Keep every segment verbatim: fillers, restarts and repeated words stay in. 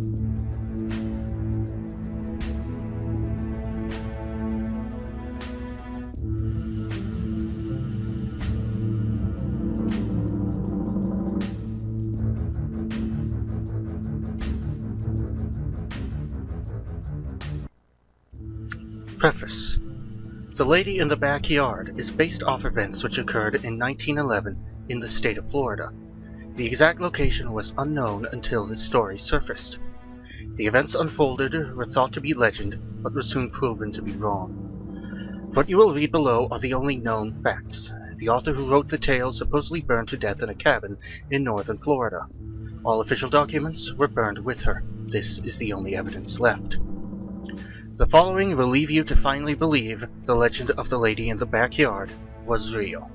Preface. The Lady in the Backyard is based off events which occurred in nineteen eleven in the state of Florida. The exact location was unknown until this story surfaced. The events unfolded were thought to be legend, but were soon proven to be wrong. What you will read below are the only known facts. The author who wrote the tale supposedly burned to death in a cabin in northern Florida. All official documents were burned with her. This is the only evidence left. The following will leave you to finally believe the legend of the Lady in the Backyard was real.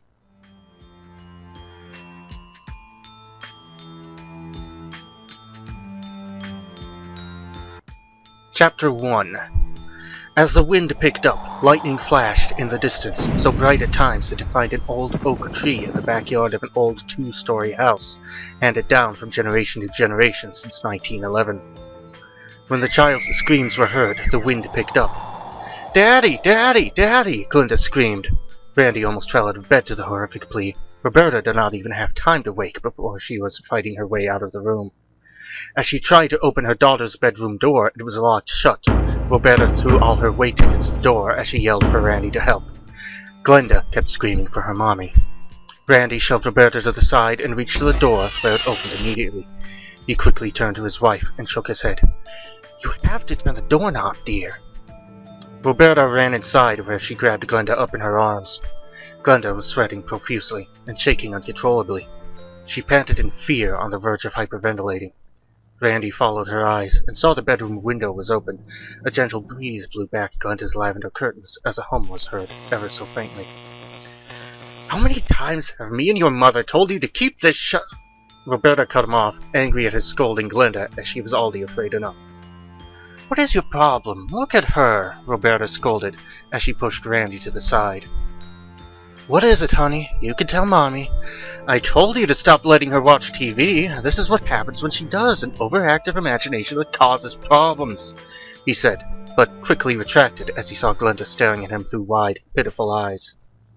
Chapter one. As the wind picked up, lightning flashed in the distance, so bright at times that it defined an old oak tree in the backyard of an old two-story house, handed down from generation to generation since nineteen eleven. When the child's screams were heard, the wind picked up. "Daddy! Daddy! Daddy!" Glinda screamed. Randy almost fell out of bed to the horrific plea. Roberta did not even have time to wake before she was fighting her way out of the room. As she tried to open her daughter's bedroom door, it was locked shut. Roberta threw all her weight against the door as she yelled for Randy to help. Glinda kept screaming for her mommy. Randy shoved Roberta to the side and reached to the door, where it opened immediately. He quickly turned to his wife and shook his head. "You have to turn the doorknob, dear." Roberta ran inside, where she grabbed Glinda up in her arms. Glinda was sweating profusely and shaking uncontrollably. She panted in fear on the verge of hyperventilating. Randy followed her eyes and saw the bedroom window was open. A gentle breeze blew back Glinda's lavender curtains as a hum was heard, ever so faintly. "How many times have me and your mother told you to keep this shut?" Roberta cut him off, angry at his scolding Glinda, as she was already afraid enough. "What is your problem? Look at her," Roberta scolded, as she pushed Randy to the side. "What is it, honey? You can tell Mommy. I told you to stop letting her watch T V. This is what happens when she does, an overactive imagination that causes problems," he said, but quickly retracted as he saw Glinda staring at him through wide, pitiful eyes.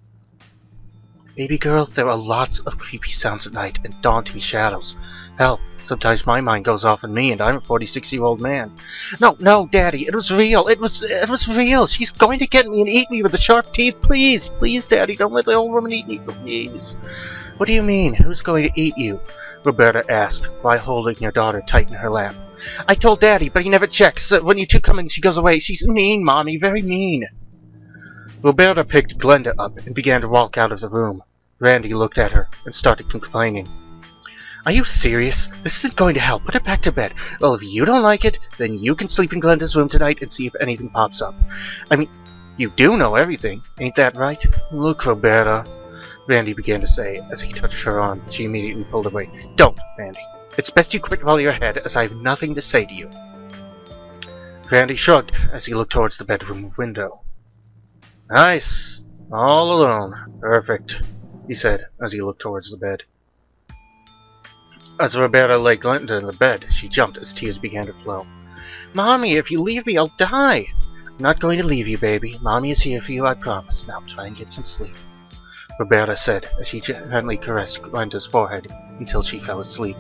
"Baby girl, there are lots of creepy sounds at night and daunting shadows. Hell, sometimes my mind goes off on me and I'm a forty-six-year-old man. No, no, Daddy, it was real. It was, it was real. She's going to get me and eat me with the sharp teeth. Please, please, Daddy, don't let the old woman eat me, please." "What do you mean? Who's going to eat you?" Roberta asked, while holding her daughter tight in her lap. "I told Daddy, but he never checks. So when you two come in, she goes away. She's mean, Mommy, very mean." Roberta picked Glinda up and began to walk out of the room. Randy looked at her and started complaining. "Are you serious? This isn't going to help. Put her back to bed. Well, if you don't like it, then you can sleep in Glinda's room tonight and see if anything pops up. I mean, you do know everything, ain't that right?" "Look, Roberta," Randy began to say as he touched her arm. She immediately pulled away. "Don't, Randy. It's best you quit while you're ahead, as I have nothing to say to you." Randy shrugged as he looked towards the bedroom window. "Nice. All alone. Perfect," he said as he looked towards the bed. As Roberta lay Glinda in the bed, she jumped as tears began to flow. "Mommy, if you leave me, I'll die." "I'm not going to leave you, baby. Mommy is here for you, I promise. Now try and get some sleep," Roberta said as she gently caressed Glinda's forehead until she fell asleep.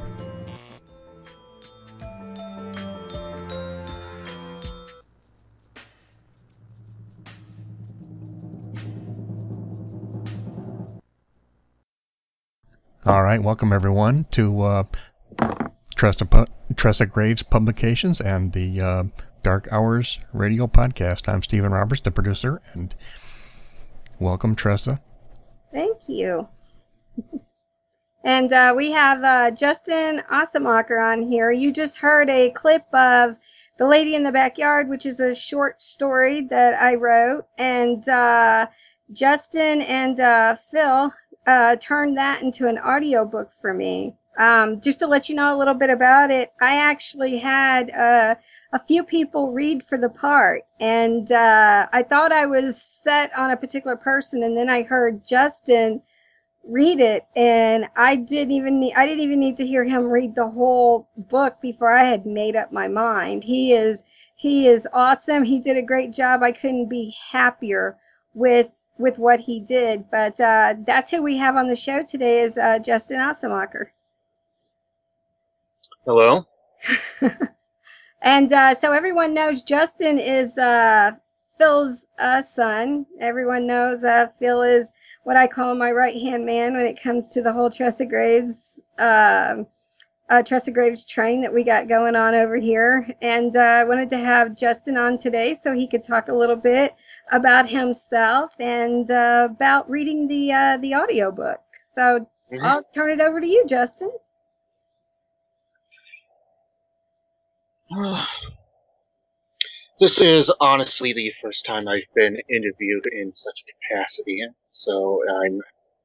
All right, welcome everyone to uh, Tressa, Pu- Tressa Graves Publications and the uh, Dark Hours Radio Podcast. I'm Stephen Roberts, the producer, and welcome, Tressa. Thank you. And uh, we have uh, Justin Osemacher on here. You just heard a clip of The Lady in the Backyard, which is a short story that I wrote, and uh, Justin and uh, Phil Uh, turned that into an audiobook for me. Um, just to let you know a little bit about it, I actually had uh, a few people read for the part, and uh, I thought I was set on a particular person, and then I heard Justin read it, and I didn't even need, I didn't even need to hear him read the whole book before I had made up my mind. He is he is awesome. He did a great job. I couldn't be happier with with what he did. But uh, that's who we have on the show today is uh, Justin Assemacher. Hello. And uh, so everyone knows Justin is uh, Phil's uh, son. Everyone knows uh, Phil is what I call my right-hand man when it comes to the whole Tressa Graves, uh, uh, Tressa Graves train that we got going on over here. And uh, I wanted to have Justin on today so he could talk a little bit about himself and uh, about reading the uh, the audiobook. So mm-hmm. I'll turn it over to you, Justin. This is honestly the first time I've been interviewed in such a capacity, so I'm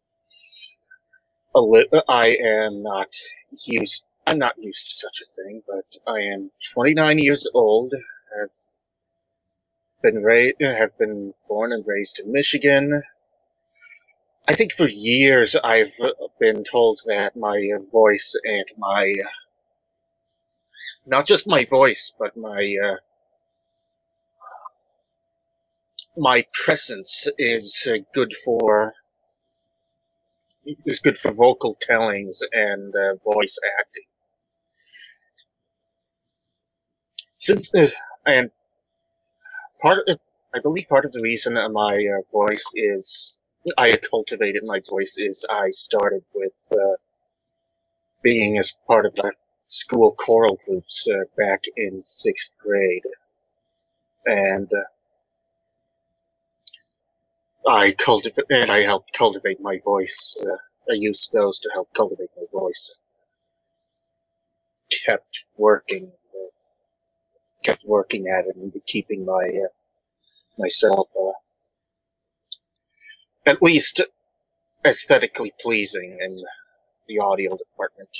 a li- I am not used. I'm not used to such a thing, but I am twenty-nine years old. Have been raised, have been born and raised in Michigan. I think for years I've been told that my voice and my not just my voice, but my uh, my presence is uh, good for is good for vocal tellings and uh, voice acting. Since uh, and part of I believe part of the reason my uh, voice is I cultivated my voice is I started with uh, being as part of the school choral groups uh, back in sixth grade, and uh, I cultivate and I helped cultivate my voice. Uh, I used those to help cultivate my voice. Kept working, uh, kept working at it, and keeping my uh, myself uh, at least aesthetically pleasing in the audio department.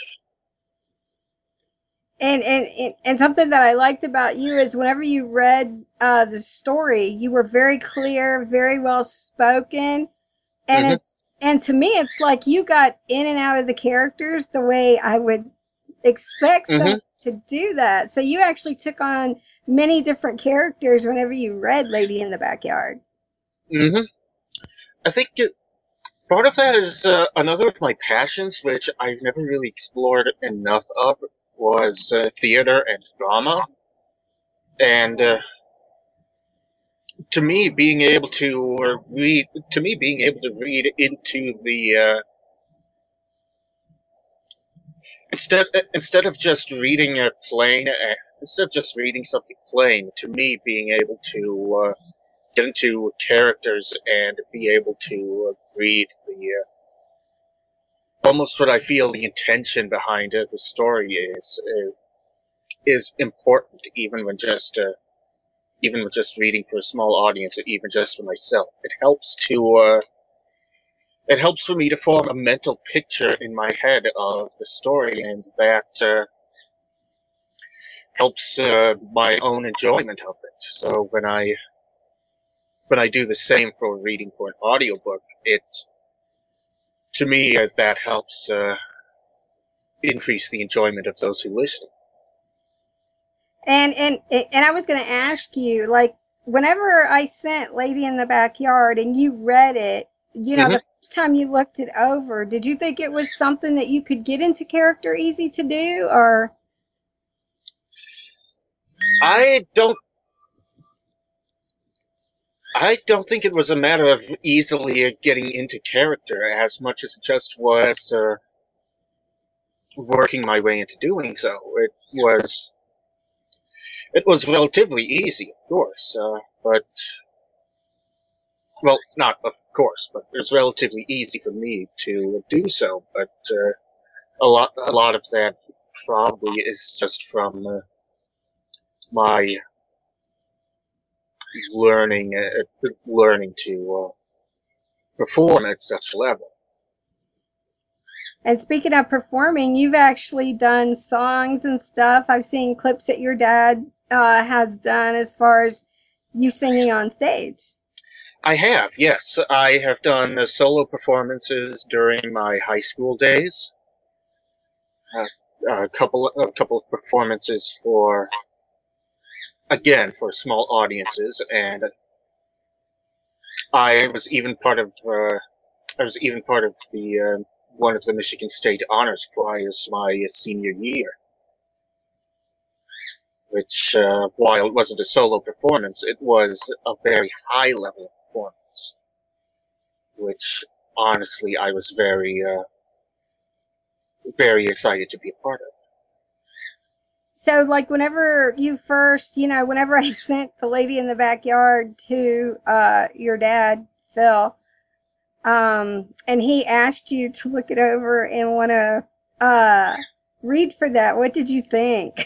And, and and something that I liked about you is whenever you read uh, the story, you were very clear, very well spoken, and mm-hmm. it's and to me, it's like you got in and out of the characters the way I would expect mm-hmm. someone to do that. So you actually took on many different characters whenever you read Lady in the Backyard. Mm-hmm. I think it, part of that is uh, another of my passions, which I've never really explored enough of. Was uh, theater and drama, and uh, to me, being able to uh, read, to me, being able to read into the uh, instead instead of just reading a plain, uh, instead of just reading something plain, to me, being able to uh, get into characters and be able to uh, read the. Uh, Almost what I feel the intention behind uh, the story is uh, is important, even when just uh, even when just reading for a small audience, or even just for myself. It helps to uh, it helps for me to form a mental picture in my head of the story, and that uh, helps uh, my own enjoyment of it. So when I when I do the same for reading for an audiobook, it to me, as that helps uh, increase the enjoyment of those who listen. And and and I was going to ask you, like, whenever I sent Lady in the Backyard and you read it, you know, mm-hmm. the first time you looked it over, did you think it was something that you could get into character easy to do, or? I don't. I don't think it was a matter of easily getting into character as much as it just was uh, working my way into doing so. It was it was relatively easy, of course, uh, but well, not of course, but it was relatively easy for me to do so. But uh, a lot, a lot of that probably is just from uh, my. learning uh, learning to uh, perform at such level. And speaking of performing, you've actually done songs and stuff. I've seen clips that your dad uh, has done as far as you singing on stage. I have, yes. I have done uh, solo performances during my high school days. Uh, a couple, a couple of performances for, again, for small audiences, and I was even part of, uh, I was even part of the uh, one of the Michigan State honors choirs my senior year. Which, uh, while it wasn't a solo performance, it was a very high level performance. Which, honestly, I was very, uh, very excited to be a part of. So, like, whenever you first, you know, whenever I sent The Lady in the Backyard to uh, your dad, Phil, um, and he asked you to look it over and want to uh, read for that, what did you think?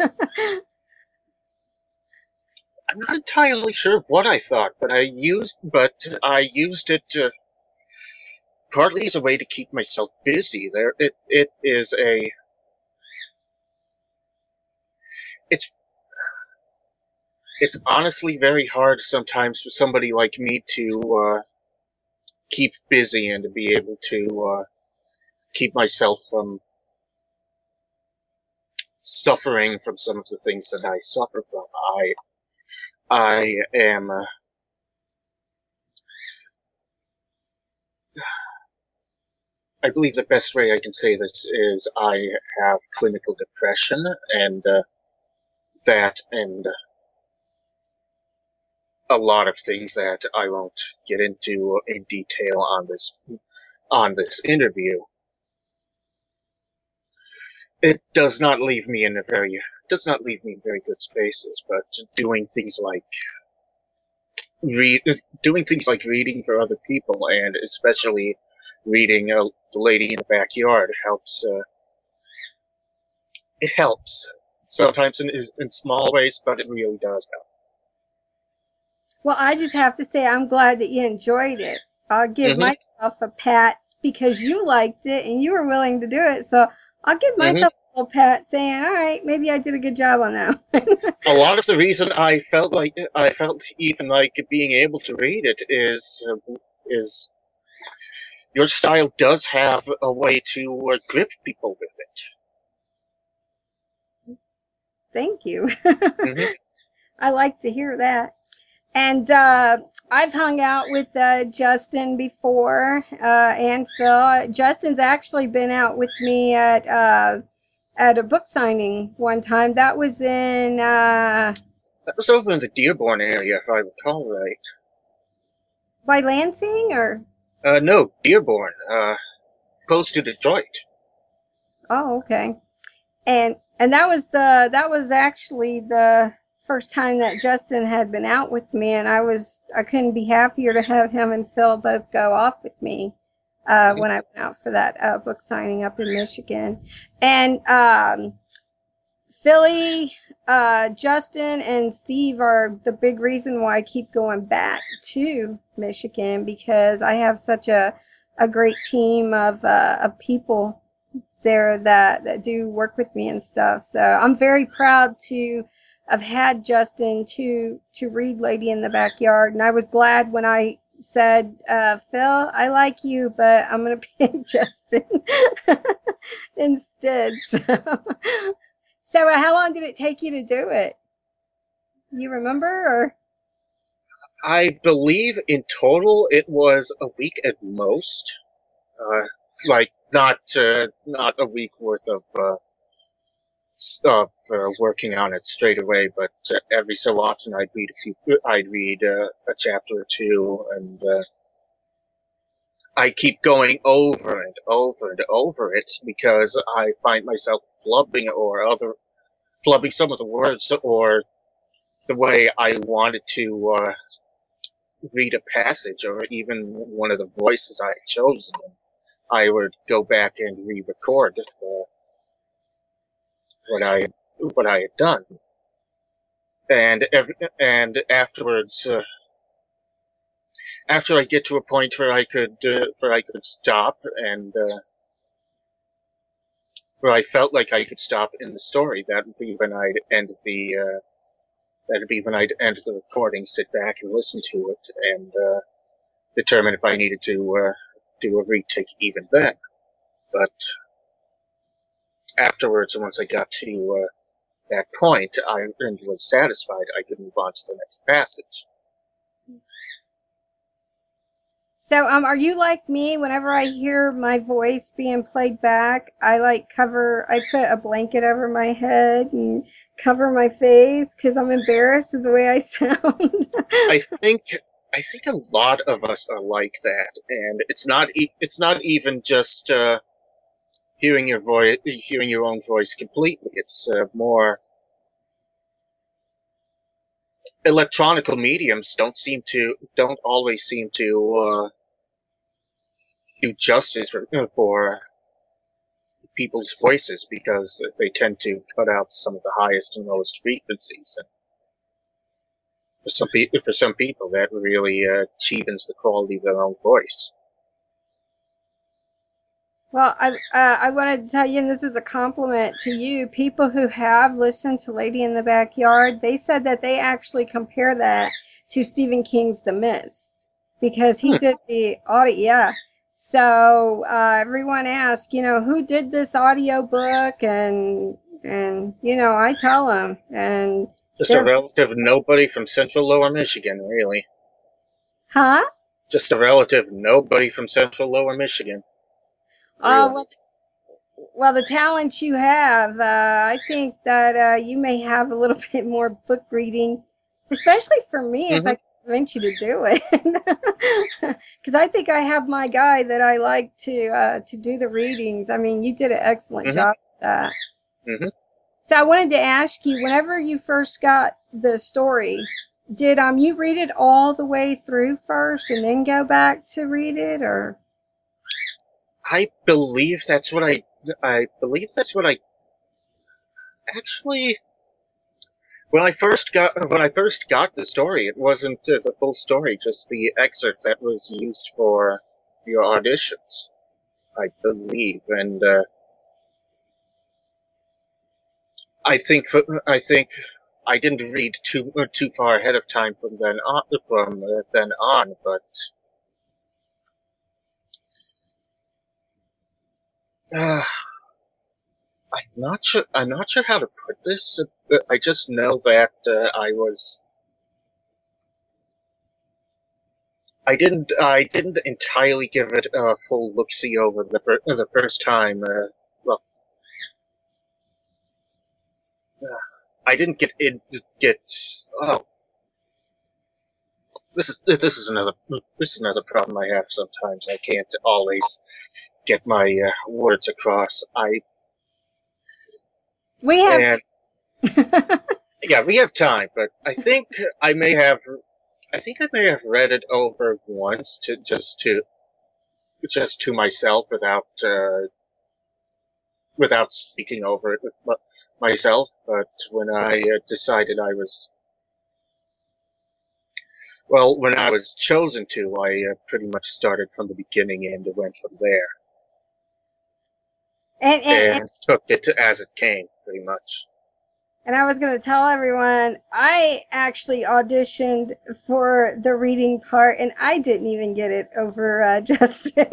I'm not entirely sure what I thought, but I used, but I used it uh, partly as a way to keep myself busy. There, it, it is a, it's, it's honestly very hard sometimes for somebody like me to uh, keep busy and to be able to uh, keep myself from suffering from some of the things that I suffer from. I, I am. Uh, I believe the best way I can say this is I have clinical depression, and uh, that, and a lot of things that I won't get into in detail on this on this interview. It does not leave me in a very does not leave me in very good spaces, but doing things like read doing things like reading for other people, and especially reading uh, The Lady in the Backyard helps. Uh, it helps sometimes in in small ways, but it really does help. Well, I just have to say I'm glad that you enjoyed it. I'll give Mm-hmm. myself a pat because you liked it and you were willing to do it. So I'll give Mm-hmm. myself a little pat saying, all right, maybe I did a good job on that. A lot of the reason I felt like I felt even like being able to read it is uh, is your style does have a way to uh, grip people with it. Thank you. Mm-hmm. I like to hear that. And uh, I've hung out with uh, Justin before uh, and Phil. Justin's actually been out with me at uh, at a book signing one time. That was in uh, That was over in the Dearborn area, if I recall right. by Lansing, or Uh, no, Dearborn, uh, close to Detroit. oh, okay. And and that was the that was actually the first time that Justin had been out with me, and I was I couldn't be happier to have him and Phil both go off with me uh, when I went out for that uh, book signing up in Michigan. And um, Philly, uh, Justin, and Steve are the big reason why I keep going back to Michigan, because I have such a a great team of uh, of people there that, that do work with me and stuff. So I'm very proud to have had Justin to to read Lady in the Backyard, and I was glad when I said, uh, Phil, I like you, but I'm gonna pick Justin instead. So, so uh, how long did it take you to do it? You remember, or? I believe in total it was a week at most. Uh, like not uh, not a week worth of uh, stuff uh, working on it straight away, but uh, every so often I'd read a few. I'd read uh, a chapter or two, and uh, I keep going over and over and over it because I find myself flubbing or other flubbing some of the words or the way I wanted to uh, read a passage or even one of the voices I had chosen. I would go back and re-record uh, what I what I had done, and every, and afterwards, uh, after I get to a point where I could uh, where I could stop and uh, where I felt like I could stop in the story, that would be when I'd end the uh, That'd be when I'd end the recording, sit back and listen to it, and uh, determine if I needed to uh, do a retake even then. But afterwards, once I got to uh, that point, I was satisfied I could move on to the next passage. So, um, are you like me? Whenever I hear my voice being played back, I like cover, I put a blanket over my head and cover my face because I'm embarrassed of the way I sound. I think, I think a lot of us are like that, and it's not, e- it's not even just uh, hearing your voice, hearing your own voice completely. It's uh, more electronical mediums don't seem to, don't always seem to. Uh, do justice for, for people's voices because they tend to cut out some of the highest and lowest frequencies. And for some people, for some people, that really uh, cheapens the quality of their own voice. Well, I uh, I wanted to tell you, and this is a compliment to you, people who have listened to Lady in the Backyard, they said that they actually compare that to Stephen King's The Mist because he hmm. did the audio. Yeah. So uh, everyone asked, you know, who did this audio book? And, and you know, I tell them. And just a relative nobody from Central Lower Michigan, really. Huh? Just a relative nobody from Central Lower Michigan. Oh, really. uh, well, well, the talent you have, uh, I think that uh, you may have a little bit more book reading, especially for me, mm-hmm. if I convince you to do it. Because I think I have my guy that I like to uh, to do the readings. I mean, you did an excellent mm-hmm. job with that. Mm-hmm. So I wanted to ask you, whenever you first got the story, did um you read it all the way through first and then go back to read it, or? I believe that's what I. I believe that's what I. Actually, when I first got when I first got the story, it wasn't uh, the full story, just the excerpt that was used for your auditions, I believe, and uh, I think I think I didn't read too uh, too far ahead of time from then on. From uh, then on, but uh, I'm not sure. I'm not sure how to put this. But I just know that uh, I was. I didn't. I didn't entirely give it a full look-see over the fir- the first time. Uh, well, uh, I didn't get in. Get. Oh, this is this is another this is another problem I have. Sometimes I can't always get my uh, words across. I. We have. And, yeah, we have time, but I think I may have. I think I may have read it over once to just to just to myself without uh, without speaking over it with m- myself. But when I uh, decided I was well, when I was chosen to, I uh, pretty much started from the beginning and went from there, and, and, and took it as it came, pretty much. And I was going to tell everyone, I actually auditioned for the reading part, and I didn't even get it over uh, Justin.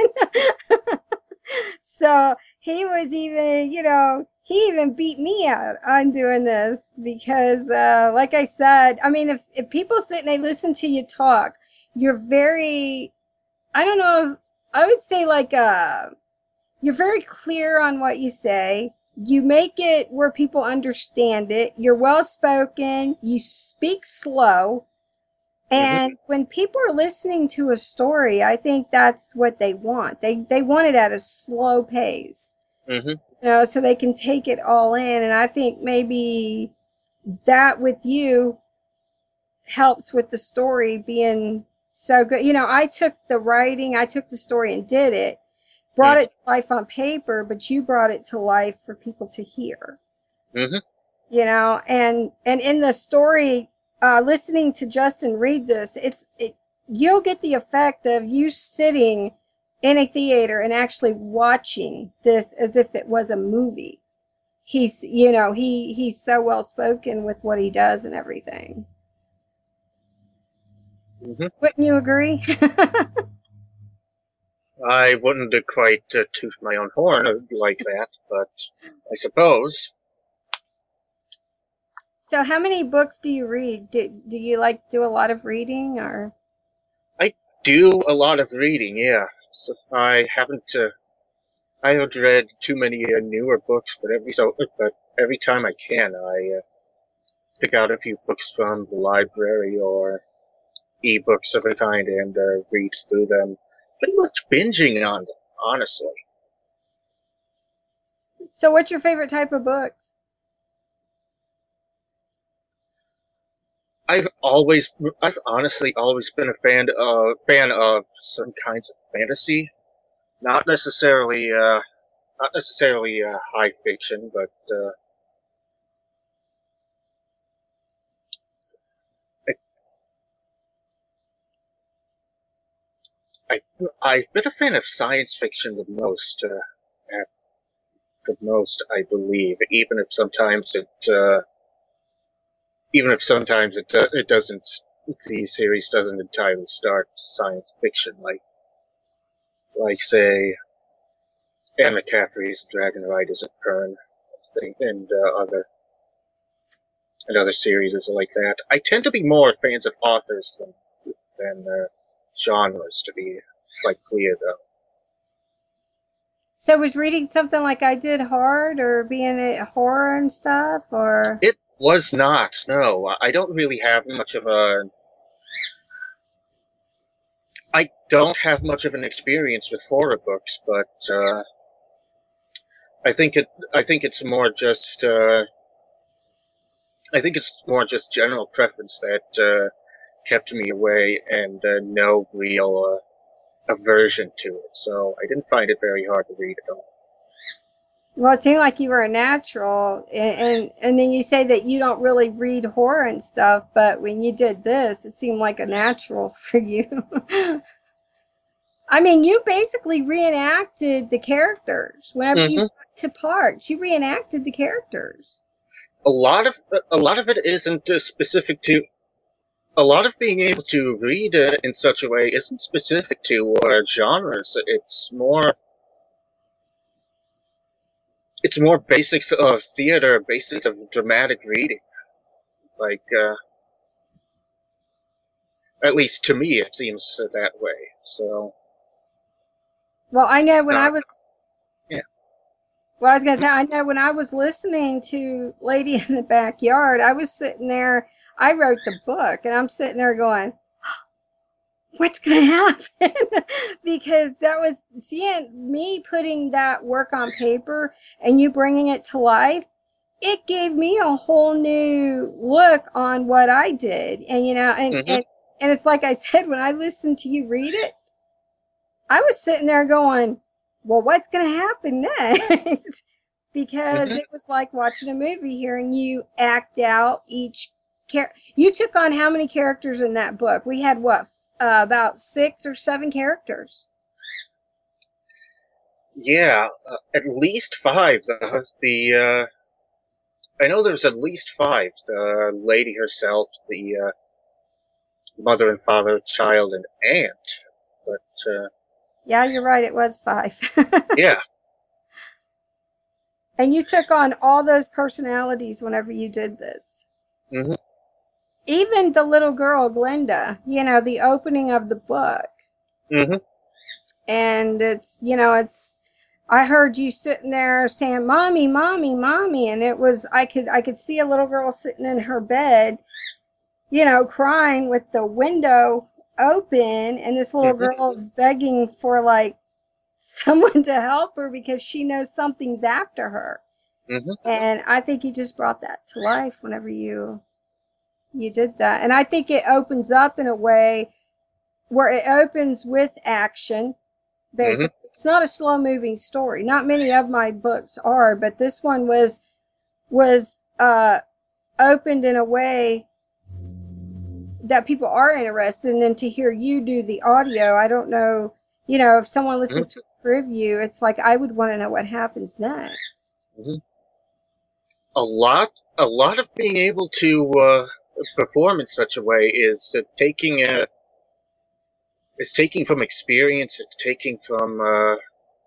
So he was even, you know, he even beat me out on doing this because, uh, like I said, I mean, if, if people sit and they listen to you talk, you're very, I don't know, if, I would say like, uh, you're very clear on what you say. You make it where people understand it. You're well-spoken. You speak slow. And mm-hmm. when people are listening to a story, I think that's what they want. They they want it at a slow pace. Mm-hmm. You know, so they can take it all in. And I think maybe that with you helps with the story being so good. You know, I took the writing, I took the story and did it. Brought it to life on paper, but you brought it to life for people to hear. Mm-hmm. You know, and and in the story, uh, listening to Justin read this, it's it, you'll get the effect of you sitting in a theater and actually watching this as if it was a movie. He's, you know, he he's so well spoken with what he does and everything. Mm-hmm. Wouldn't you agree? I wouldn't uh, quite uh, toot my own horn like that, but I suppose. So how many books do you read? Do, do you like do a lot of reading or? I do a lot of reading, yeah. So I haven't, uh, I haven't read too many uh, newer books, but every so, but every time I can, I uh, pick out a few books from the library or e-books of a kind and uh, read through them. Pretty much binging on them, honestly. So what's your favorite type of books? I've always, I've honestly always been a fan of fan of some kinds of fantasy, not necessarily, uh, not necessarily uh, high fiction, but uh, I, I I've been a fan of science fiction the most, uh, at the most, I believe, even if sometimes it, uh, even if sometimes it do, it doesn't, the series doesn't entirely start science fiction, like, like say, Anna Caffrey's Dragon Riders of Pern, and uh, other and other series like that. I tend to be more fans of authors than than uh, genres, to be quite clear, though. So was reading something like I did hard or being a horror and stuff or? It was not. No, I don't really have much of a. I don't have much of an experience with horror books, but uh, I think it. I think it's more just. Uh, I think it's more just general preference that uh, kept me away, and uh, no real uh, aversion to it. So I didn't find it very hard to read at all. Well, it seemed like you were a natural, and, and and then you say that you don't really read horror and stuff, but when you did this, it seemed like a natural for you. I mean, you basically reenacted the characters. Whenever Mm-hmm. you got to parts, you reenacted the characters. A lot of a lot of it isn't uh, specific to. A lot of being able to read uh, in such a way isn't specific to uh, genres. It's more. It's more basics of theater, basics of dramatic reading. Like, uh, at least to me, it seems that way. So. Well, I know It's when I not- was. Yeah. Well, I was going to say, I know when I was listening to Lady in the Backyard, I was sitting there. I wrote the book, and I'm sitting there going, what's going to happen? Because that was seeing me putting that work on paper and you bringing it to life. It gave me a whole new look on what I did. And, you know, and, Mhm. and, and it's like I said, when I listened to you read it, I was sitting there going, well, what's going to happen next? Because Mhm. it was like watching a movie, hearing you act out each character. You took on how many characters in that book? We had what, uh, about six or seven characters. Yeah, uh, at least five. The, the uh, I know there's at least five. The lady herself, the uh, mother and father, child, and aunt. But uh, Yeah, you're right. It was five. yeah, And you took on all those personalities whenever you did this. hmm Even the little girl, Glenda, you know, the opening of the book. hmm And it's, you know, it's, I heard you sitting there saying, mommy, mommy, mommy. And it was, I could, I could see a little girl sitting in her bed, you know, crying with the window open. And this little Mhm. girl's begging for like someone to help her because she knows something's after her. hmm And I think you just brought that to life whenever you, you did that. And I think it opens up in a way where it opens with action. Basically, Mm-hmm. it's not a slow moving story. Not many of my books are, but this one was was uh, opened in a way that people are interested in. And to hear you do the audio, I don't know, you know, if someone listens to a review, it's like I would want to know what happens next. hmm A lot, a lot of being able to uh, perform in such a way is uh, taking a it's taking from experience, it's taking from uh,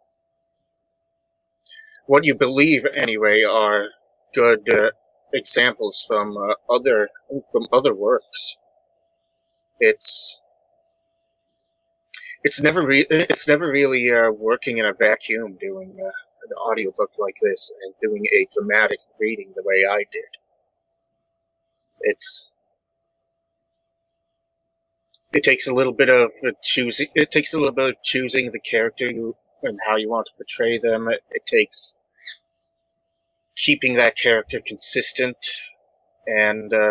what you believe anyway are good uh, examples from uh, other from other works. It's it's never re- it's never really uh, working in a vacuum doing uh, an audiobook like this and doing a dramatic reading the way I did. It's it takes a little bit of choosing. It takes a little bit of choosing the character you and how you want to portray them. It, it takes keeping that character consistent, and uh,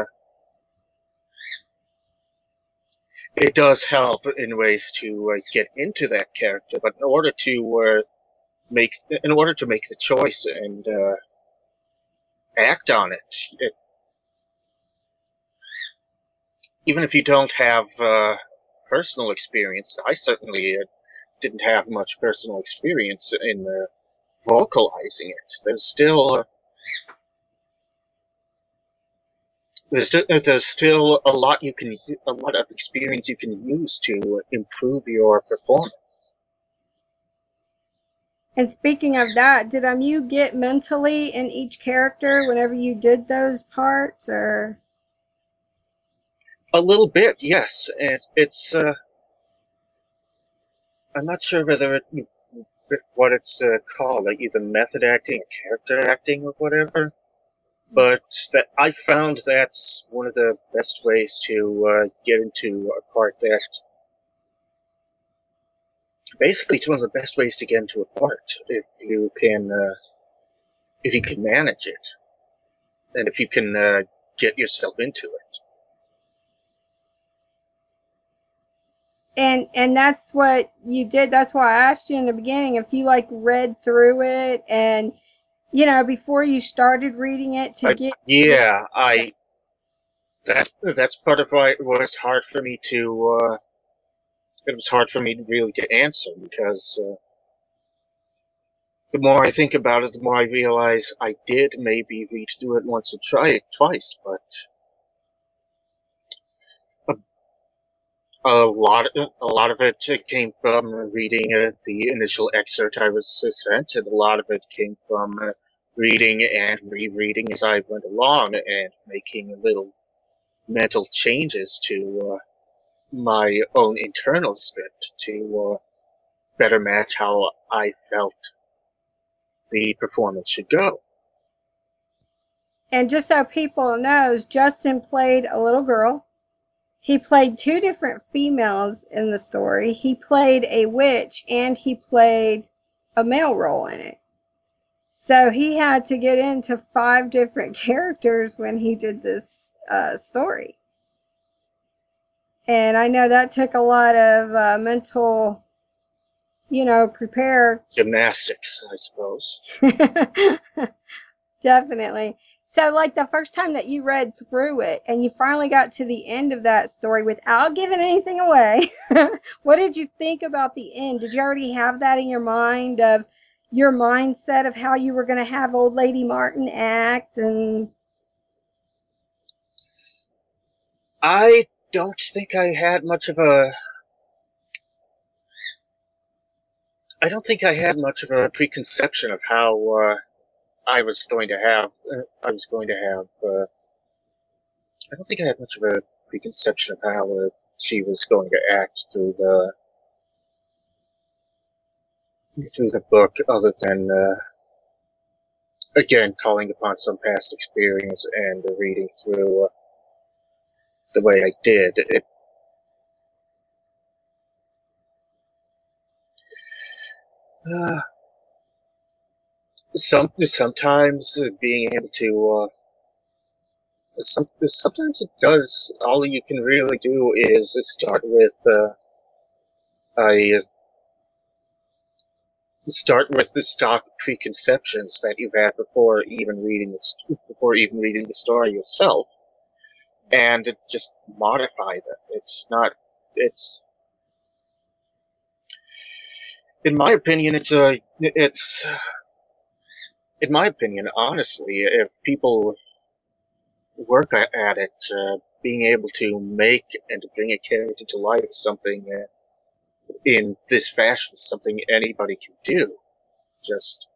it does help in ways to uh, get into that character. But in order to uh, make, in order to make the choice and uh, act on it, it, even if you don't have uh, personal experience, I certainly uh, didn't have much personal experience in uh, vocalizing it. There's still uh, There's still, there's still a lot you can, a lot of experience you can use to improve your performance. And speaking of that, did um you get mentally in each character whenever you did those parts, or? A little bit, yes. And it's, uh, I'm not sure whether it, what it's uh, called, like either method acting, or character acting, or whatever. But that I found that's one of the best ways to uh, get into a part that. Basically, it's one of the best ways to get into a part if you can, uh, if you can manage it, and if you can uh, get yourself into it. And and that's what you did. That's why I asked you in the beginning if you like read through it, and you know, before you started reading it to I, get. Yeah, I. That that's part of why it was hard for me to. Uh, it was hard for me to really to answer because uh, the more I think about it, the more I realize I did maybe read through it once or try it twice, but a, a lot of, a lot of it came from reading uh, the initial excerpt I was sent, and a lot of it came from uh, reading and rereading as I went along and making little mental changes to uh, my own internal script to uh, better match how I felt the performance should go. And just so people knows, Justin played a little girl. He played two different females in the story. He played a witch and he played a male role in it. So he had to get into five different characters when he did this uh, story. And I know that took a lot of uh, mental, you know, prepare. Gymnastics, I suppose. Definitely. So, like the first time that you read through it and you finally got to the end of that story without giving anything away, what did you think about the end? Did you already have that in your mind of your mindset of how you were going to have Old Lady Martin act? And I don't think I had much of a. I don't think I had much of a preconception of how uh, I was going to have. Uh, I was going to have. Uh, I don't think I had much of a preconception of how uh, she was going to act through the through the book, other than uh, again calling upon some past experience and uh, reading through uh, the way I did. It. Uh, some sometimes uh, being able to. Uh, some, sometimes it does. All you can really do is start with uh, a start with the stock preconceptions that you've had before even reading the before even reading the story yourself, and just modify them. It's not. It's. In my opinion, it's a. It's. In my opinion, honestly, if people work at it, uh, being able to make and to bring a character to life is something uh, in this fashion is something anybody can do. Just.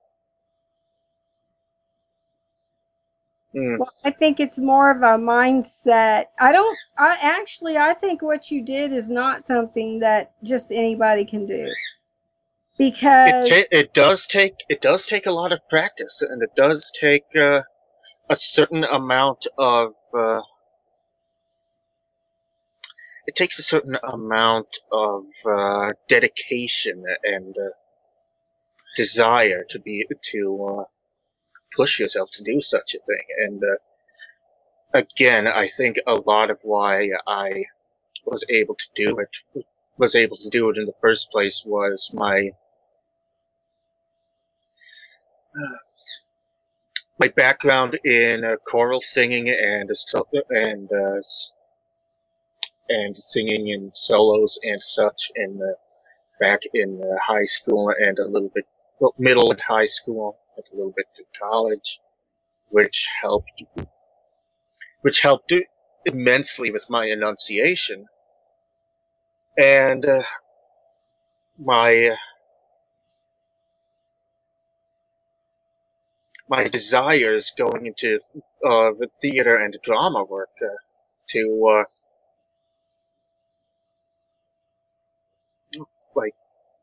Mm. Well, I think it's more of a mindset. I don't, I actually, I think what you did is not something that just anybody can do. Because It, ta- it does take it does take a lot of practice, and it does take uh, a certain amount of uh, it takes a certain amount of uh, dedication and uh, desire to be to uh, push yourself to do such a thing. And uh, again, I think a lot of why I was able to do it was able to do it in the first place was my uh, my background in uh, choral singing and and uh, and singing in solos and such in the back in uh, high school and a little bit well, middle and high school and a little bit through college, which helped which helped immensely with my enunciation and uh, my my desires going into uh, the theater and drama work uh, to uh, like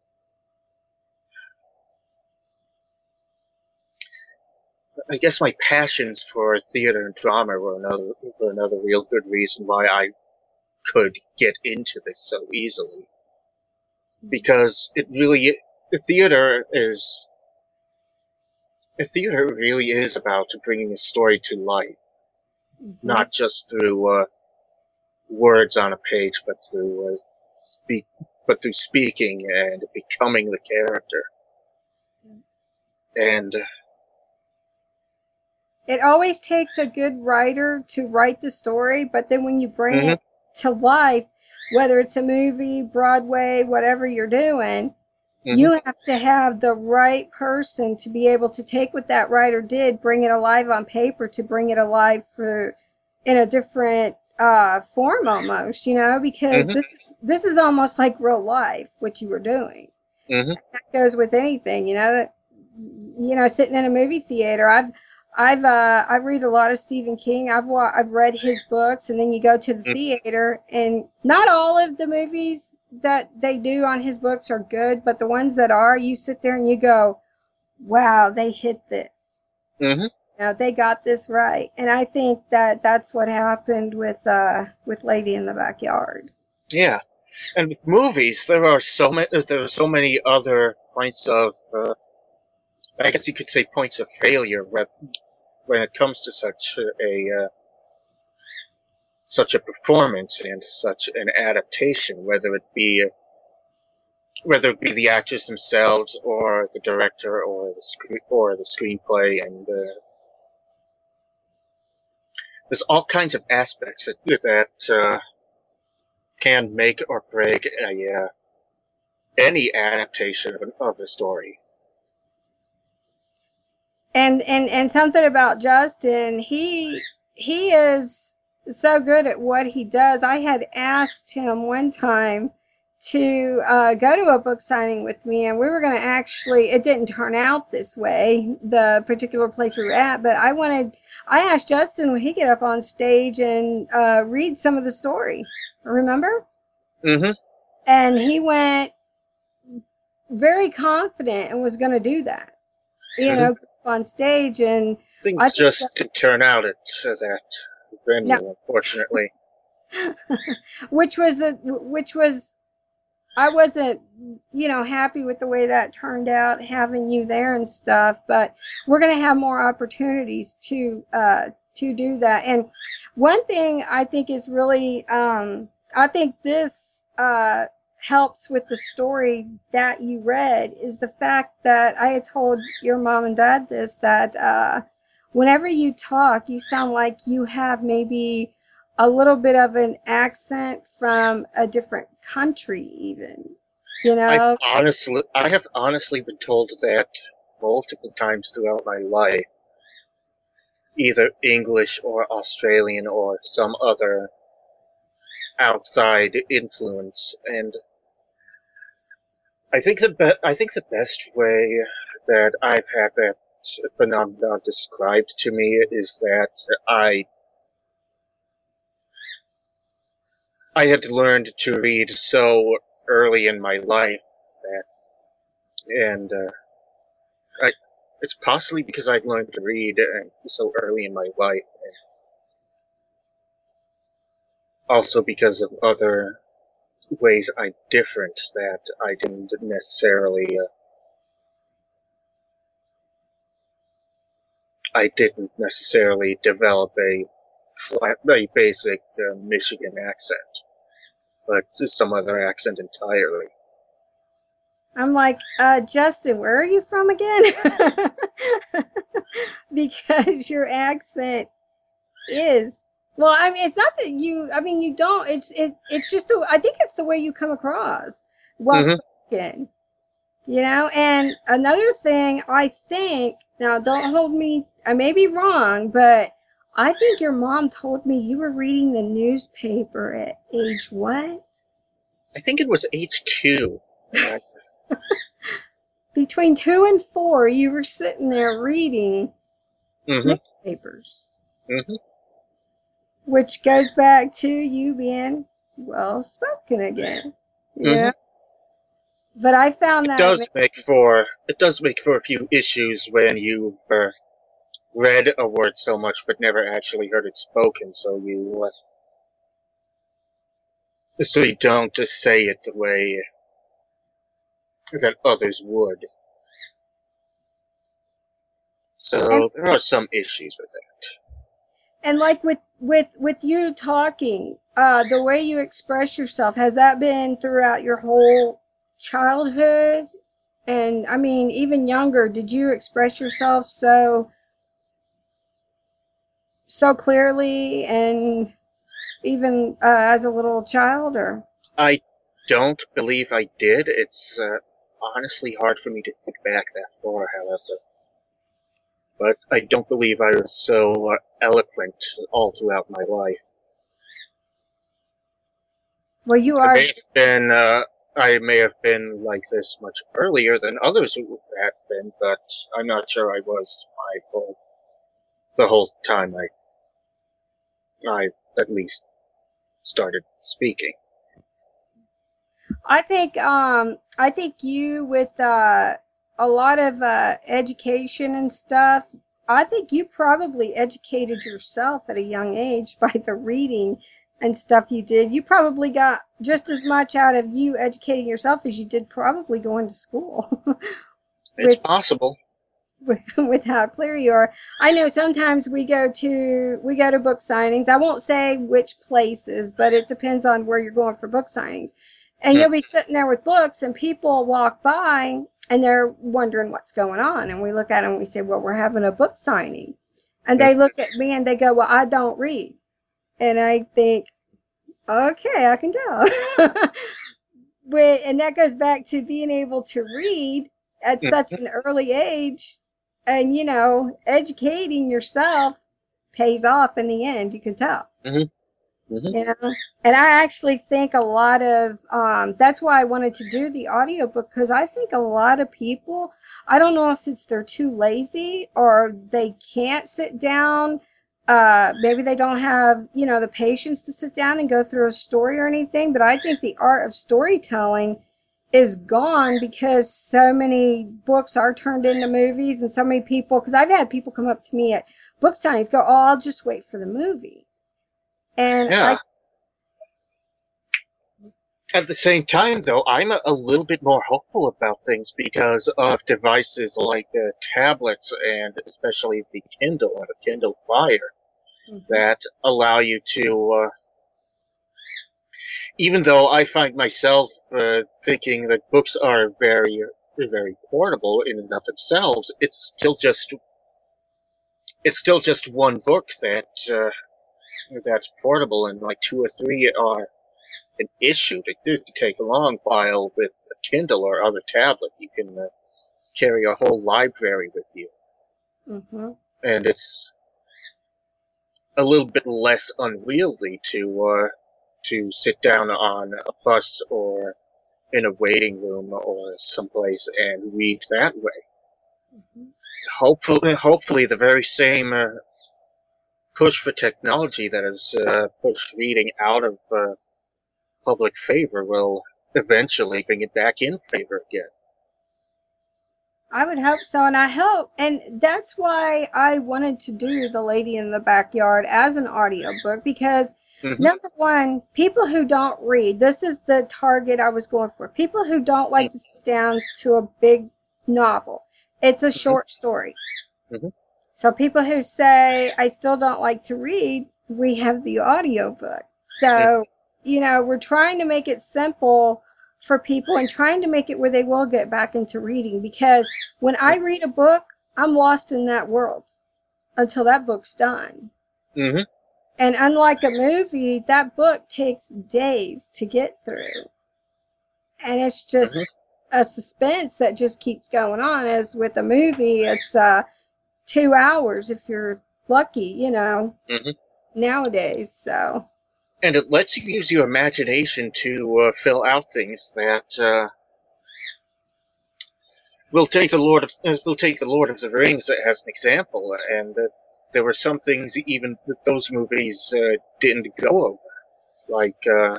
I guess my passions for theater and drama were another were another real good reason why I could get into this so easily. Because it really the theater is the theater really is about bringing a story to life, mm-hmm. not just through uh, words on a page, but through uh, speak, but through speaking and becoming the character. And uh, it always takes a good writer to write the story, but then when you bring mm-hmm. it to life, whether it's a movie, Broadway, whatever you're doing, mm-hmm. you have to have the right person to be able to take what that writer did, bring it alive on paper, to bring it alive for in a different uh, form almost, you know, because mm-hmm. this is this is almost like real life, what you were doing. Mm-hmm. That goes with anything, you know, that, you know, sitting in a movie theater. I've I've uh, I read a lot of Stephen King. I've wa- I've read his books, and then you go to the theater, and not all of the movies that they do on his books are good, but the ones that are, you sit there and you go, "Wow, they hit this. Mm-hmm. You know, they got this right." And I think that that's what happened with uh, with Lady in the Backyard. Yeah, and with movies, there are so many. There are so many other points of. Uh, I guess you could say points of failure when it comes to such a uh, such a performance and such an adaptation, whether it be whether it be the actors themselves or the director or the screen or the screenplay, and uh, there's all kinds of aspects that that uh, can make or break a uh, any adaptation of, an, of a story. And, and and something about Justin, he he is so good at what he does. I had asked him one time to uh, go to a book signing with me, and we were going to actually, it didn't turn out this way, the particular place we were at, but I wanted, I asked Justin, would he get up on stage and uh, read some of the story? Remember? Mm-hmm. And he went very confident and was going to do that. You know, mm-hmm. on stage, and things I just that, could turn out at that venue, no. unfortunately. which was a, which was, I wasn't, you know, happy with the way that turned out, having you there and stuff. But we're going to have more opportunities to uh, to do that. And one thing I think is really, um, I think this. Uh, helps with the story that you read is the fact that I had told your mom and dad this, that uh, whenever you talk, you sound like you have maybe a little bit of an accent from a different country even, you know? I honestly, I have honestly been told that multiple times throughout my life, either English or Australian or some other outside influence, and I think the be- I think the best way that I've had that phenomenon described to me is that I I had learned to read so early in my life that, and uh, I, it's possibly because I'd learned to read uh, so early in my life, and also because of other ways I'm different that I didn't necessarily uh, I didn't necessarily develop a flat, a basic uh, Michigan accent, but some other accent entirely. I'm like, uh, Justin, where are you from again? Because your accent is well. I mean, it's not that you. I mean, you don't. It's it. It's just. The, I think it's the way you come across well Mm-hmm. spoken. You know. And another thing, I think now, don't hold me. I may be wrong, but I think your mom told me you were reading the newspaper at age what? I think it was age two. Uh, Between two and four, you were sitting there reading mm-hmm. newspapers, Mm-hmm. which goes back to you being well spoken again. Yeah. Mm-hmm. But I found It that does ama- make for it does make for a few issues when you've uh, read a word so much but never actually heard it spoken, so you uh, so you don't just say it the way that others would. and So there are some issues with that. and like with with with you talking, uh, the way you express yourself, has that been throughout your whole childhood? And I mean, even younger, did you express yourself so so clearly and even uh, as a little child, or? I don't believe I did. It's uh, honestly hard for me to think back that far, however. But I don't believe I was so uh, eloquent all throughout my life. Well, you I are. may have been, uh, I may have been like this much earlier than others who have been, but I'm not sure I was my whole, the whole time I, I at least started speaking. I think um I think you with uh a lot of uh education and stuff, I think you probably educated yourself at a young age by the reading and stuff you did. You probably got just as much out of you educating yourself as you did probably going to school It's with possible. with, with how clear you are. I know sometimes we go to we go to book signings. I won't say which places, but it depends on where you're going for book signings. And Hmm. you'll be sitting there with books, and people walk by and they're wondering what's going on. And we look at them and we say, "Well, we're having a book signing." And they look at me and they go, "Well, I don't read." And I think, "Okay, I can tell." But, and that goes back to being able to read at such an early age, and you know, educating yourself pays off in the end. You can tell. Mm-hmm. Mm-hmm. You know, and I actually think a lot of um, that's why I wanted to do the audiobook, because I think a lot of people, I don't know if it's they're too lazy or they can't sit down. Uh, maybe they don't have, you know, the patience to sit down and go through a story or anything. But I think the art of storytelling is gone because so many books are turned into movies, and so many people, because I've had people come up to me at book signings go, "Oh, I'll just wait for the movie." And I, Yeah. At the same time, though, I'm a, a little bit more hopeful about things because of devices like uh, tablets and especially the Kindle and the Kindle Fire that allow you to, uh, even though I find myself uh, thinking that books are very, very portable in and of themselves, it's still just, it's still just one book that uh, that's portable, and like two or three are an issue to, to take along, while with a Kindle or other tablet you can uh, carry a whole library with you, mm-hmm. and it's a little bit less unwieldy to uh, to sit down on a bus or in a waiting room or someplace and read that way. Mm-hmm. Hopefully, hopefully the very same uh, push for technology that has uh, pushed reading out of uh, public favor will eventually bring it back in favor again. I would hope so, and I hope, and that's why I wanted to do The Lady in the Backyard as an audiobook, because mm-hmm. number one, people who don't read, this is the target I was going for, people who don't like mm-hmm. to sit down to a big novel. It's a short mm-hmm. story. Mm-hmm. So people who say, I still don't like to read, we have the audiobook. So, mm-hmm. you know, we're trying to make it simple for people and trying to make it where they will get back into reading, because when I read a book, I'm lost in that world until that book's done. Mm-hmm. And unlike a movie, that book takes days to get through. And it's just mm-hmm. a suspense that just keeps going on. As with a movie, it's uh, two hours if you're lucky, you know, mm-hmm. nowadays. So. And it lets you use your imagination to uh, fill out things that uh, we'll take the Lord of uh, we'll take the Lord of the Rings as an example, and uh, there were some things even that those movies uh, didn't go over, like uh,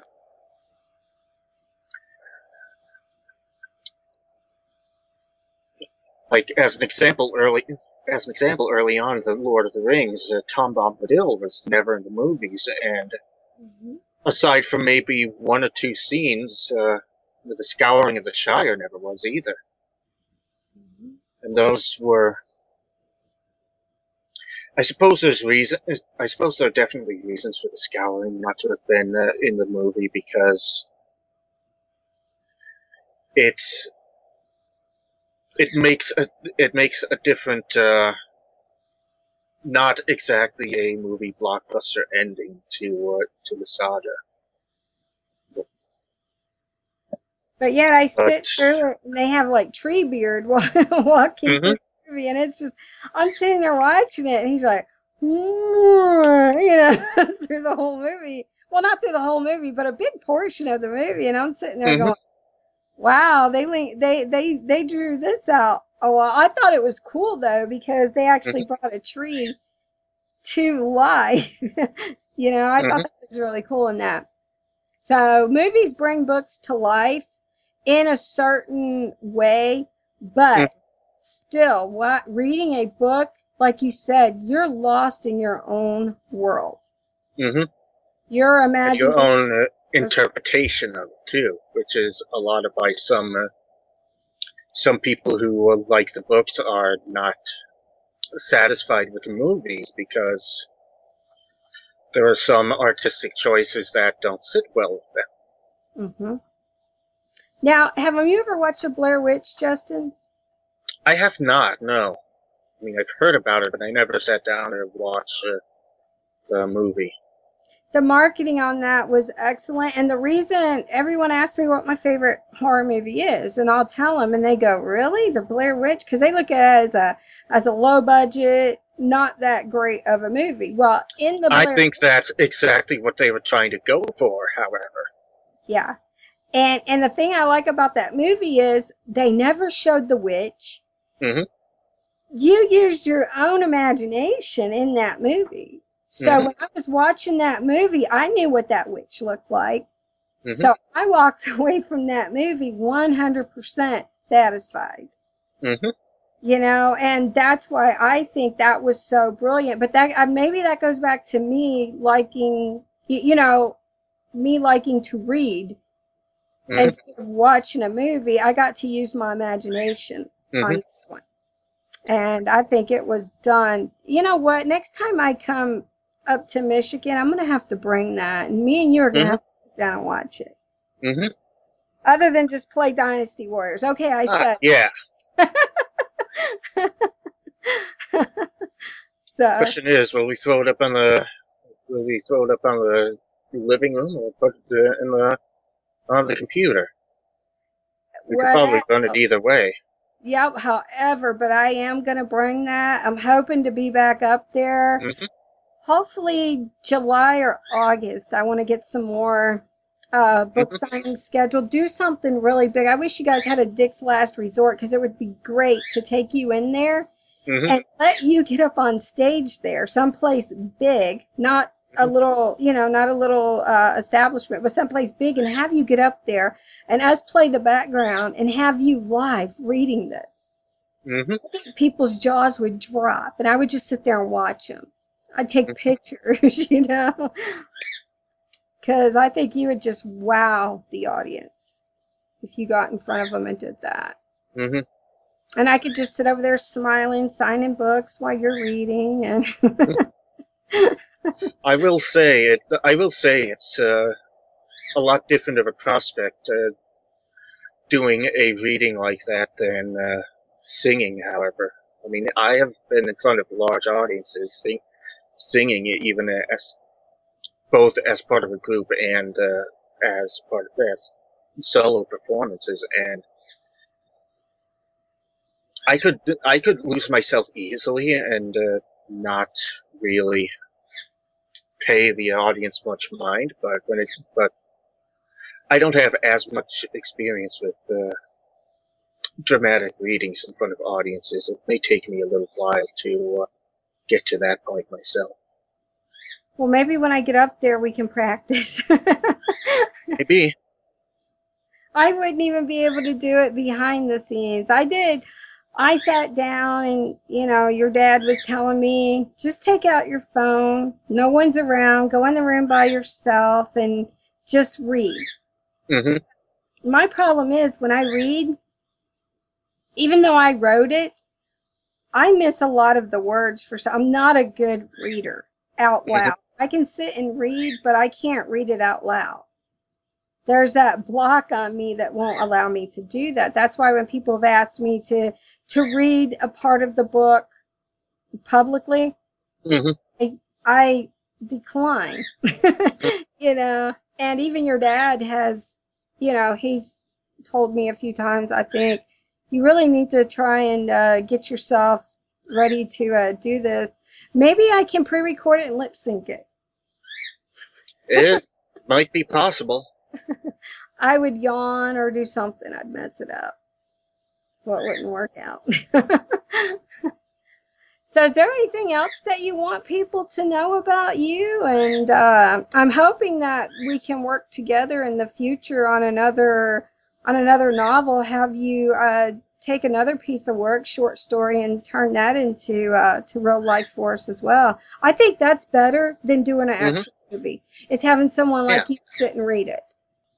like as an example early as an example early on in the Lord of the Rings, uh, Tom Bombadil was never in the movies, and mm-hmm. aside from maybe one or two scenes, uh, the Scouring of the Shire never was either. Mm-hmm. And those were, I suppose there's reason. I suppose there are definitely reasons for the Scouring not to have been uh, in the movie, because it's it makes a it makes a different. Uh, Not exactly a movie blockbuster ending to uh, to the saga. But yet I sit but, through it and they have like Treebeard walking mm-hmm. through the movie, and it's just, I'm sitting there watching it and he's like, you know, through the whole movie. Well, not through the whole movie, but a big portion of the movie, and I'm sitting there mm-hmm. going, wow, they they they they drew this out. Oh, well, I thought it was cool, though, because they actually mm-hmm. brought a tree to life. You know, I mm-hmm. thought that was really cool in that. So movies bring books to life in a certain way, but mm-hmm. still, what reading a book, like you said, you're lost in your own world. Mm-hmm. Your imagination. And your own uh, interpretation of it, too, which is a lot of by some... Uh, Some people who uh, like the books are not satisfied with the movies because there are some artistic choices that don't sit well with them. Mm-hmm. Now, have you ever watched The Blair Witch, Justin? I have not, no. I mean, I've heard about it, but I never sat down and watched uh, the movie. The marketing on that was excellent. And the reason everyone asks me what my favorite horror movie is, and I'll tell them, and they go, really? The Blair Witch? Because they look at it as a, as a low budget, not that great of a movie. Well, in the Blair I think that's exactly what they were trying to go for, however. Yeah. And, and the thing I like about that movie is they never showed the witch. Mm-hmm. You used your own imagination in that movie. So mm-hmm. when I was watching that movie, I knew what that witch looked like. Mm-hmm. So I walked away from that movie one hundred percent satisfied. Mm-hmm. You know, and that's why I think that was so brilliant. But that uh, maybe that goes back to me liking, you know, me liking to read mm-hmm. instead of watching a movie. I got to use my imagination mm-hmm. on this one. And I think it was done. You know what? Next time I come up to Michigan, I'm going to have to bring that. And me and you are going to mm-hmm. have to sit down and watch it. Mm-hmm. Other than just play Dynasty Warriors. Okay, I said. Uh, yeah. So, question is, will we throw it up on the, will we throw it up on the living room or put it in the, on the computer? We could probably run it either way. Yep, however, but I am going to bring that. I'm hoping to be back up there. Mm-hmm. Hopefully July or August. I want to get some more uh, book signing scheduled. Do something really big. I wish you guys had a Dick's Last Resort, because it would be great to take you in there Mm-hmm. and let you get up on stage there, someplace big, not a little, you know, not a little uh, establishment, but someplace big, and have you get up there and us play the background and have you live reading this. Mm-hmm. I think people's jaws would drop, and I would just sit there and watch them. I'd take pictures, you know, because I think you would just wow the audience if you got in front of them and did that. Mm-hmm. And I could just sit over there smiling, signing books while you're reading. And I will say it. I will say it's uh, a lot different of a prospect uh, doing a reading like that than uh, singing. However, I mean, I have been in front of large audiences sing, singing it, even as both as part of a group and uh, as part of as solo performances, and I could I could lose myself easily and uh, not really pay the audience much mind. But when it but I don't have as much experience with uh, dramatic readings in front of audiences. It may take me a little while to uh, get to that point myself. well, maybe when I get up there, we can practice. Maybe. I wouldn't even be able to do it behind the scenes. I did. I sat down and, you know, your dad was telling me, just take out your phone. No one's around. Go in the room by yourself and just read. Mm-hmm. My problem is when I read, even though I wrote it, I miss a lot of the words for some. I'm not a good reader out loud. I can sit and read, but I can't read it out loud. There's that block on me that won't allow me to do that. That's why when people have asked me to to read a part of the book publicly, Mm-hmm. I, I decline. You know, and even your dad has, you know, he's told me a few times, I think, you really need to try and uh, get yourself ready to uh, do this. Maybe I can pre-record it and lip sync it. It might be possible. I would yawn or do something. I'd mess it up. So it wouldn't work out. So is there anything else that you want people to know about you? And uh, I'm hoping that we can work together in the future on another on another novel. Have you uh, take another piece of work, short story, and turn that into uh, to real life for us as well? I think that's better than doing an Mm-hmm. actual movie. Is having someone like Yeah. you sit and read it.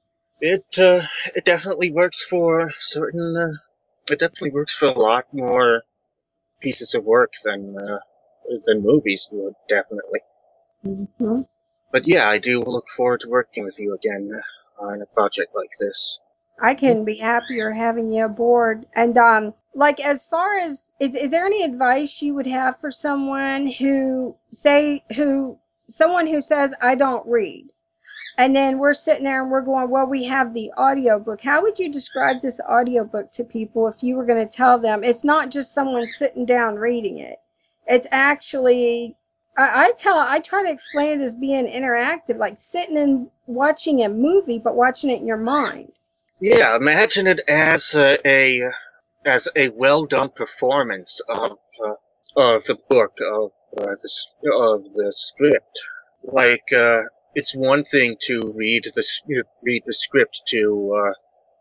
It uh, it definitely works for certain. Uh, it definitely works for a lot more pieces of work than uh, than movies would, definitely. Mm-hmm. But yeah, I do look forward to working with you again uh, on a project like this. I couldn't be happier having you aboard. And um, like as far as is, is there any advice you would have for someone who say who someone who says I don't read, and then we're sitting there and we're going, well, we have the audiobook. How would you describe this audiobook to people if you were going to tell them it's not just someone sitting down reading it? It's actually, I, I tell, I try to explain it as being interactive, like sitting and watching a movie, but watching it in your mind. Yeah, imagine it as uh, a as a well done performance of uh, of the book of uh, the s- of the script. Like uh, it's one thing to read the s- read the script to uh,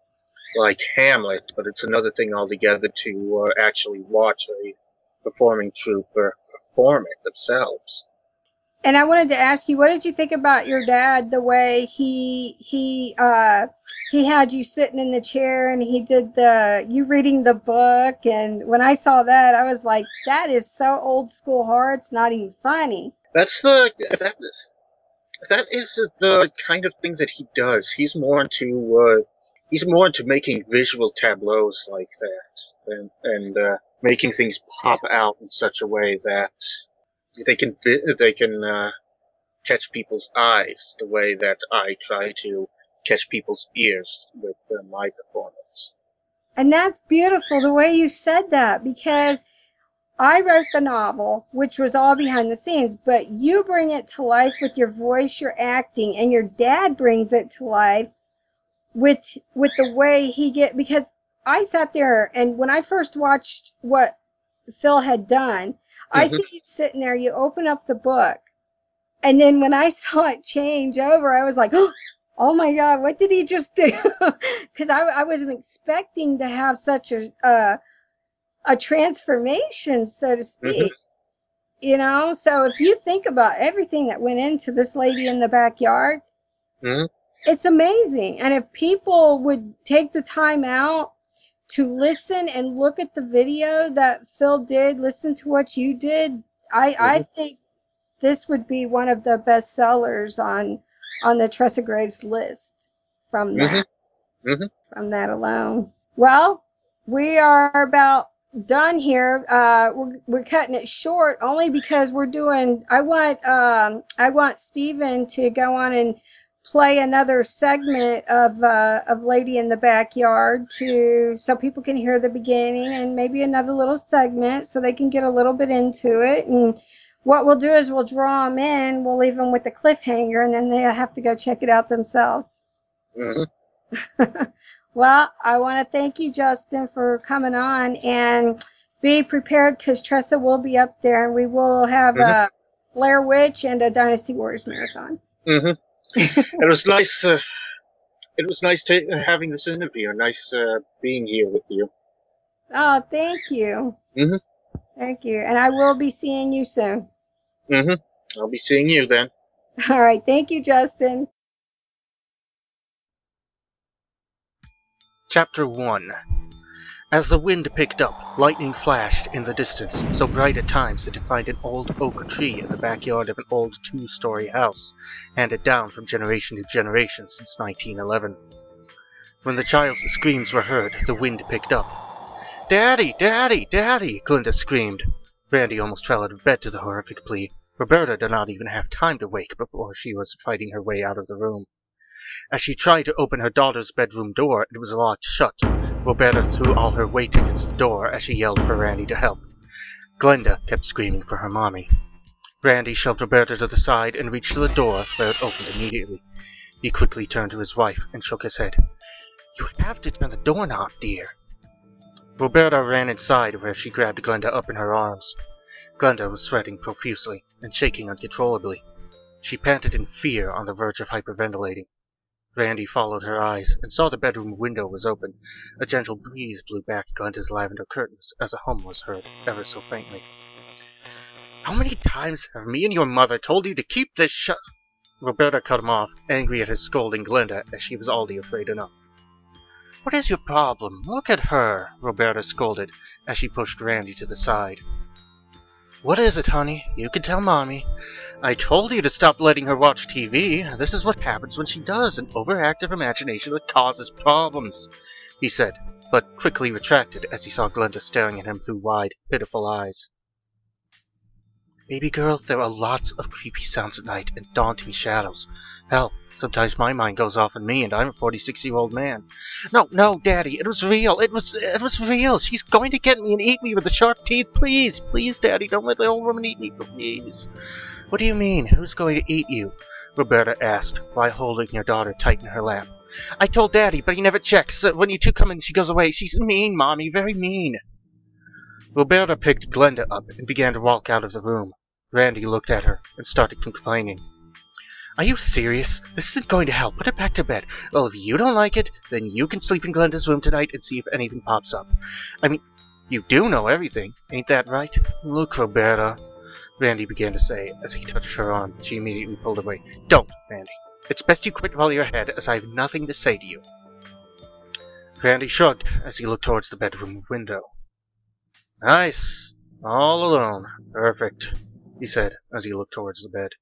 like Hamlet, but it's another thing altogether to uh, actually watch a performing troupe uh, perform it themselves. And I wanted to ask you, what did you think about your dad, the way he he uh he had you sitting in the chair and he did the you reading the book? And when I saw that, I was like, that is so old school horror, it's not even funny. That's the that is that is the kind of things that he does. He's more into uh, he's more into making visual tableaus like that, and and uh, making things pop out in such a way that they can vi- they can uh, catch people's eyes the way that I try to catch people's ears with uh, my performance. And that's beautiful the way you said that, because I wrote the novel, which was all behind the scenes, but you bring it to life with your voice, your acting, and your dad brings it to life with with the way he get, because I sat there and when I first watched what Phil had done, mm-hmm. I see you sitting there, you open up the book, and then when I saw it change over, I was like, oh my God, what did he just do? Because I, I wasn't expecting to have such a uh, a transformation, so to speak. Mm-hmm. You know, so if you think about everything that went into this lady in the backyard, mm-hmm. it's amazing. And if people would take the time out to listen and look at the video that Phil did, listen to what you did, I, mm-hmm. I think this would be one of the best sellers on on the Tressa Graves list from that, mm-hmm. Mm-hmm. from that alone. Well, we are about done here. Uh, we're, we're cutting it short only because we're doing, I want, um, I want Stephen to go on and play another segment of, uh, of Lady in the Backyard to, so people can hear the beginning, and maybe another little segment so they can get a little bit into it. And what we'll do is we'll draw them in, we'll leave them with the cliffhanger, and then they'll have to go check it out themselves. Mm-hmm. Well, I want to thank you, Justin, for coming on, and be prepared because Tressa will be up there, and we will have mm-hmm. a Blair Witch and a Dynasty Warriors marathon. Mm-hmm. It was nice. Uh, it was nice to, uh, having this interview. Nice uh, being here with you. Oh, thank you. Mm-hmm. Thank you, and I will be seeing you soon. Mm-hmm. I'll be seeing you then. All right. Thank you, Justin. Chapter one. As the wind picked up, lightning flashed in the distance, so bright at times that it defined an old oak tree in the backyard of an old two-story house, handed down from generation to generation since nineteen eleven. When the child's screams were heard, the wind picked up. "Daddy! Daddy! Daddy!" Glinda screamed. Randy almost fell out of bed to the horrific plea. Roberta did not even have time to wake before she was fighting her way out of the room. As she tried to open her daughter's bedroom door, it was locked shut. Roberta threw all her weight against the door as she yelled for Randy to help. Glinda kept screaming for her mommy. Randy shoved Roberta to the side and reached to the door, where it opened immediately. He quickly turned to his wife and shook his head. "You have to turn the doorknob, dear." Roberta ran inside, where she grabbed Glinda up in her arms. Glinda was sweating profusely and shaking uncontrollably. She panted in fear on the verge of hyperventilating. Randy followed her eyes and saw the bedroom window was open. A gentle breeze blew back Glinda's lavender curtains as a hum was heard, ever so faintly. "How many times have me and your mother told you to keep this shut?" Roberta cut him off, angry at his scolding Glinda, as she was already afraid enough. "What is your problem? Look at her," Roberta scolded, as she pushed Randy to the side. "What is it, honey? You can tell Mommy. I told you to stop letting her watch T V. This is what happens when she does, an overactive imagination that causes problems," he said, but quickly retracted as he saw Glinda staring at him through wide, pitiful eyes. "Baby girl, there are lots of creepy sounds at night and daunting shadows. Hell, sometimes my mind goes off on me and I'm a forty-six-year-old man. No, no, Daddy, it was real. It was it was real. She's going to get me and eat me with the sharp teeth. Please, please, Daddy, don't let the old woman eat me, please." "What do you mean? Who's going to eat you?" Roberta asked, while holding her daughter tight in her lap. "I told Daddy, but he never checks. When you two come in, she goes away. She's mean, Mommy, very mean." Roberta picked Glinda up and began to walk out of the room. Randy looked at her and started complaining. "Are you serious? This isn't going to help. Put her back to bed. Well, if you don't like it, then you can sleep in Glinda's room tonight and see if anything pops up. I mean, you do know everything, ain't that right?" "Look, Roberta," Randy began to say as he touched her arm. She immediately pulled away. "Don't, Randy. It's best you quit while you're ahead, as I have nothing to say to you." Randy shrugged as he looked towards the bedroom window. "Nice. All alone. Perfect," he said as he looked towards the bed.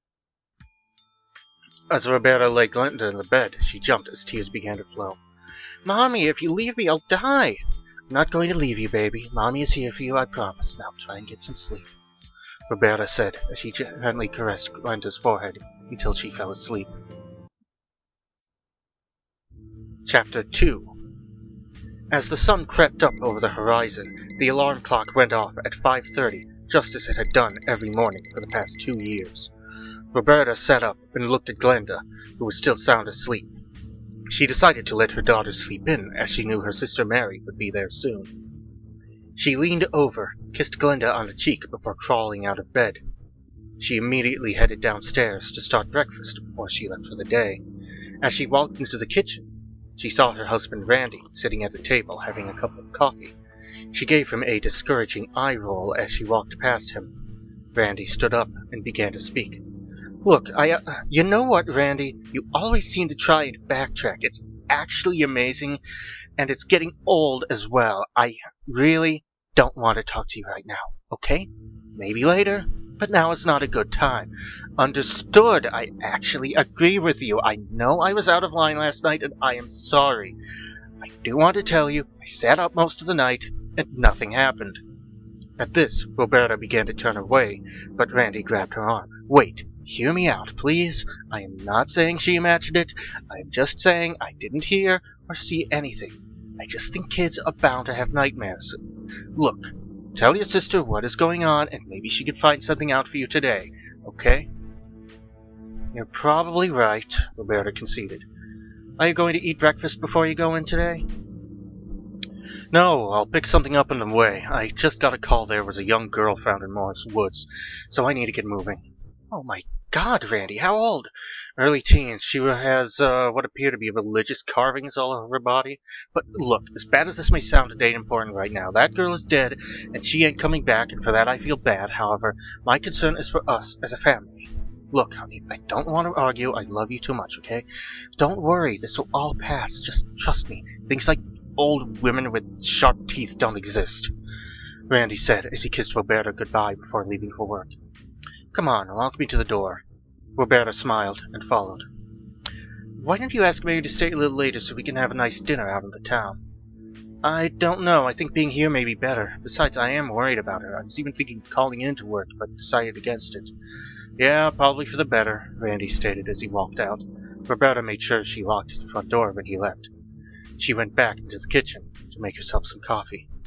As Roberta lay Glinda in the bed, she jumped as tears began to flow. "Mommy, if you leave me, I'll die." "I'm not going to leave you, baby. Mommy is here for you, I promise. Now try and get some sleep," Roberta said as she gently caressed Glinda's forehead until she fell asleep. Chapter two. As the sun crept up over the horizon, the alarm clock went off at five thirty, just as it had done every morning for the past two years. Roberta sat up and looked at Glenda, who was still sound asleep. She decided to let her daughter sleep in, as she knew her sister Mary would be there soon. She leaned over, kissed Glenda on the cheek before crawling out of bed. She immediately headed downstairs to start breakfast before she left for the day. As she walked into the kitchen, she saw her husband Randy sitting at the table having a cup of coffee. She gave him a discouraging eye roll as she walked past him. Randy stood up and began to speak. Look, I, uh, you know what, Randy? You always seem to try and backtrack. It's actually amazing, and it's getting old as well. I really don't want to talk to you right now, okay? Maybe later, but now is not a good time. Understood. I actually agree with you. I know I was out of line last night, and I am sorry. I do want to tell you, I sat up most of the night, and nothing happened. At this, Roberta began to turn away, but Randy grabbed her arm. Wait. Hear me out, please. I am not saying she imagined it. I am just saying I didn't hear or see anything. I just think kids are bound to have nightmares. Look, tell your sister what is going on, and maybe she can find something out for you today, okay? You're probably right, Roberta conceded. Are you going to eat breakfast before you go in today? No, I'll pick something up on the way. I just got a call there was a young girl found in Morris Woods, so I need to get moving. Oh my God, Randy, how old? Early teens. She has uh, what appear to be religious carvings all over her body. But look, as bad as this may sound to and important right now, that girl is dead, and she ain't coming back, and for that I feel bad. However, my concern is for us as a family. Look, honey, I don't want to argue. I love you too much, okay? Don't worry, this will all pass. Just trust me. Things like old women with sharp teeth don't exist, Randy said as he kissed Roberta goodbye before leaving for work. Come on, walk me to the door. Roberta smiled and followed. Why don't you ask Mary to stay a little later so we can have a nice dinner out in the town? I don't know. I think being here may be better. Besides, I am worried about her. I was even thinking of calling in to work, but decided against it. Yeah, probably for the better, Randy stated as he walked out. Roberta made sure she locked the front door when he left. She went back into the kitchen to make herself some coffee.